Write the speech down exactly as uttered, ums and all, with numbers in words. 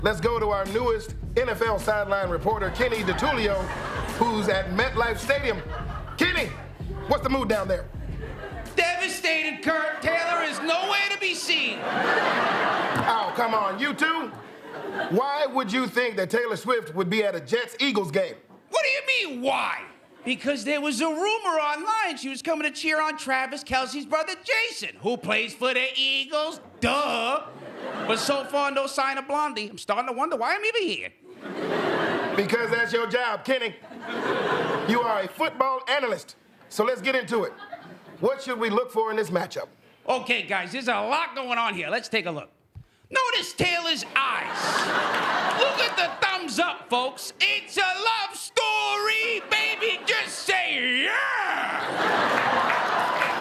Let's go to our newest N F L sideline reporter, Kenny DeTulio, who's at MetLife Stadium. Kenny, what's the mood down there? Devastated, Kurt. Taylor is nowhere to be seen. Oh, come on, you two? Why would you think that Taylor Swift would be at a Jets-Eagles game? What do you mean, why? Because there was a rumor online she was coming to cheer on Travis Kelce's brother Jason, who plays for the Eagles. Duh. But so far, no sign of Blondie. I'm starting to wonder why I'm even here. Because that's your job, Kenny. You are a football analyst. So let's get into it. What should we look for in this matchup? Okay, guys, there's a lot going on here. Let's take a look. Notice Taylor's eyes. Look at the thumbs up, folks. It's a love story, baby. Just say yeah.